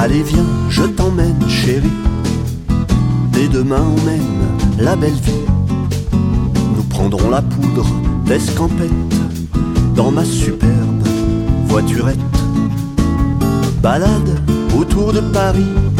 Allez viens, je t'emmène chérie. Dès demain on mène la belle vie. Nous prendrons la poudre d'escampette dans ma superbe voiturette. Balade autour de Paris